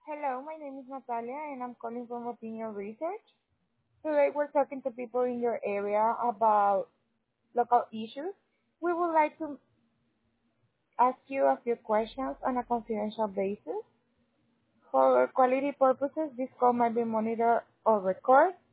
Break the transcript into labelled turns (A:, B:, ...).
A: Hello, my name is Natalia and I'm calling from Opinion Research. Today we're talking to people in your area about local issues. We would like to ask you a few questions on a confidential basis. For quality purposes, this call might be monitored or recorded.